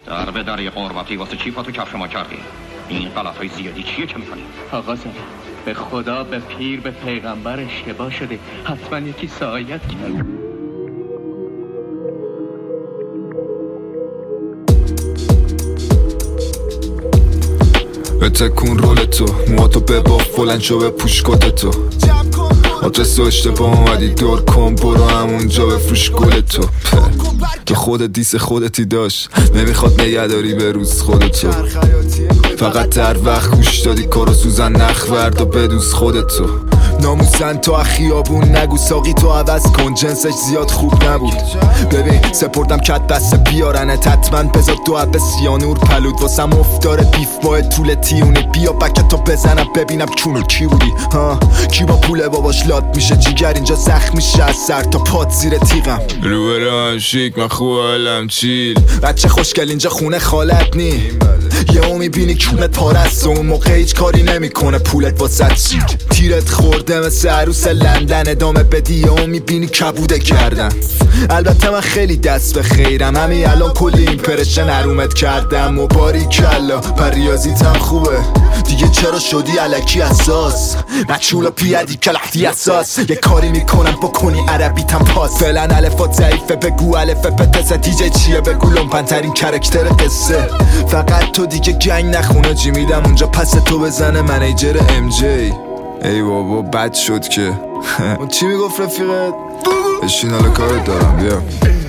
در به دری قربتی واسه چی پاتو کفش ما کردی؟ این غلط‌های زیادی چیه که میکنی؟ آقا زاده، به خدا، به پیر، به پیغمبر اشتباه شده. حتما یکی سعایت کرد. بتکون رولتو، مواتو بباف بلند شو به پوش کتتو. آدرس و اشتباه اومدی دور کن، برو همونجا بفروش گلتو. تو خودت دیس خودتی داشت، نمیخواد نگهداری به روز خودتو. فقط در وقت گوش دادی کارو سوزن نخ ورد و بدوز خودتو. ناموسن تو خیابون نگو ساقی تو عوض کن، جنسش زیاد خوب نبود. ببین سپردم کت بسته بیارنت، حتما بذار دو عبه سیانور پلود واسم افتاره بیف با طول تیونی. بیا بکت تو بزنم ببینم کونو کی بودی. کی با پول باباش لات میشه جیگر اینجا زخم میشه از سر تا پات زیر تیغم. روبرو هم شیک من خوب حالم چیل، بچه خوشگل اینجا خونه خالت نی. یهو میبینی کونت پاره است و اون موقع هیچ کاری نمیکنه پولت واسه چیک. تیرت خورده مثل عروس لندن، ادامه بدی یهو میبینی کبوده کردن. البته من خیلی دست به خیرم، همین الان کلی ایمپرشن حرومت کردم و باریکلا پر ریاضیتم خوبه دیگه. چرا شدی الکی اساس مچولا پیادی کلحتی اساس. یه کاری میکنم بکنی عربیتم پاس. فعلا الفات ضعیفه بگو الف پتس دیجی چیه بگو لومپنترین کرکتر قصه. فقط تو دیگه گنگ نخونه جی میدم اونجا پس تو بزنه منیجر ام جی. ای بابا بد شد که چی میگفت رفیقت؟ بشین حالا کارت دارم بیا.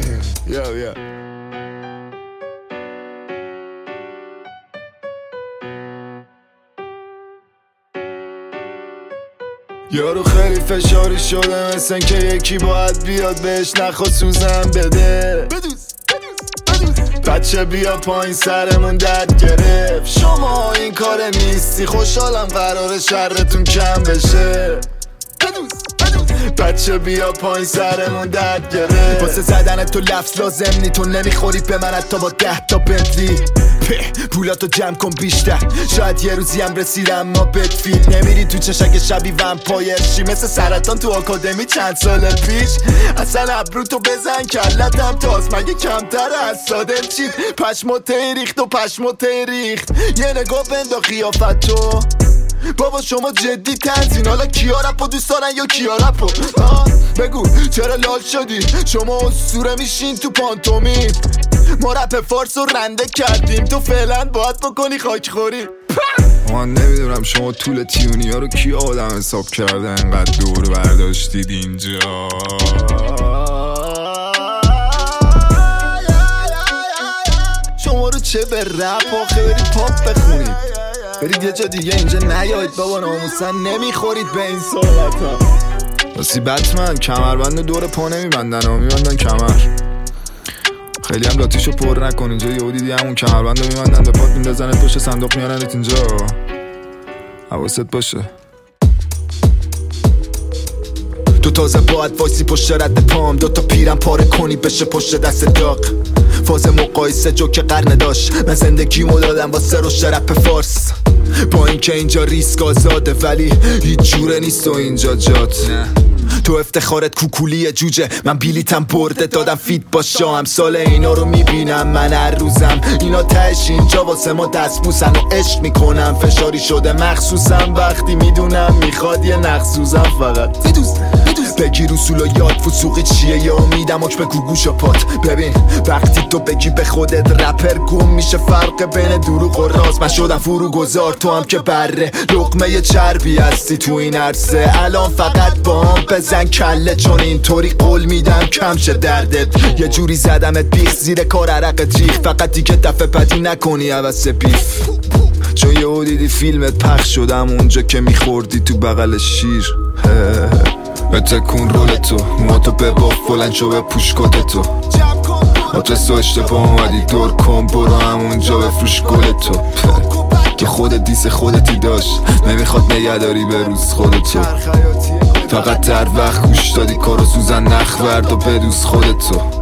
یارو خیلی فشاری شده مثل که یکی باید بیاد بهش نخواد سوزن بده. بچه بیا پایین سرمون درد گرفت. شما این کار نیستی خوشحالم قرار شرتون کم بشه. بچه بیا پایین سرمون درد گرفت. واسه زدن تو لفظ لازم نی، تو نمیخوری به من حتی با 10 تا بنتلی. پولاتو جمع کن بیشتر، شاید یه روزی هم رسیدم ما بتفید. نمیری تو چشک شبی ومپایر شی مثل سرطان تو آکادمی چند سال پیش. اصلا ابرو تو بزن کلتم تاست مگه کمتر از سادم چید. پشمو تیریخت و پشمو تیریخت، یه نگاه بنداخ قیافت تو. بابا شما جدی تنزین، حالا کیا رپو دوست دارن یا کیا رپو؟ بگو چرا لال شدی؟ شما اسطوره میشین تو پانتومین، ما رپ فارس رو رنده کردیم، تو فعلا باید بکنی خاک خوری. من نمیدونم شما طول تیونی ها رو کی آدم حساب کرده انقدر دور برداشتید اینجا. شما رو چه به رپ آخه برید پاپ بخونید، برید یه جا دیگه اینجا نیایید بابا. ناموسن نمیخورید به این صحبت ها. راسی بتمن کمربند دور پا نمیبندن ها، میبندن کمر. خیلی هم لاتیشو پر نکن اینجا، یهو دیدی همون کمربند رو میبندن به پات میندازنت پشت صندوق میارنت اینجا. حواست باشه. تو تازه باید وایسی پشت رد پام، دوتا پیرم پاره کنی بشه پشت دست داغ. فاز مقایسه جو که قرنه داشت، من زندگیمو دادم واسه رشد رپ فارس. با اینکه اینجا ریسک آزاده ولی هیچ جوره نیست و اینجا جات. تو افتخارت کوکولی جوجه، من بیلیتم برده دادم فید با شام. سال اینا رو میبینم من هر روزم، اینا تهش اینجا واسه ما دست بوسن و عشق میکنم. فشاری شده مخصوصم وقتی میدونم میخواد یه نخصوزم. فقط بگیر اصول و یاد فسوقی چیه یا امیدم اک بگو گوش و پات. ببین وقتی تو بگی به خودت رپر گم میشه فرق بین دروغ و راست. من شدم فرو گذار تو هم که بره لقمه چربی هستی تو این عرصه. الان فقط با هم بزن کله چون اینطوری قول میدم کم شه دردت. یه جوری زدمت بیخ زیر کار عرقت ریخ، فقط دیگه دفعه بدی نکنی عوض بیف. چون یهو دیدی فیلمت پخش شدم اونجا که میخوردی تو بغل شیر. بتکون رولتو، مواتو بباف بلند شو به پوش کتتو. آدرس و اشتباه اومدی دور کن، برو همونجا بفروش گلتو. که خودت دیس خودتی داشت، نمیخواد نگهداری به روز خودتو. فقط در وقت گوش دادی کارو سوزن نخ ورد و بدوز خودتو.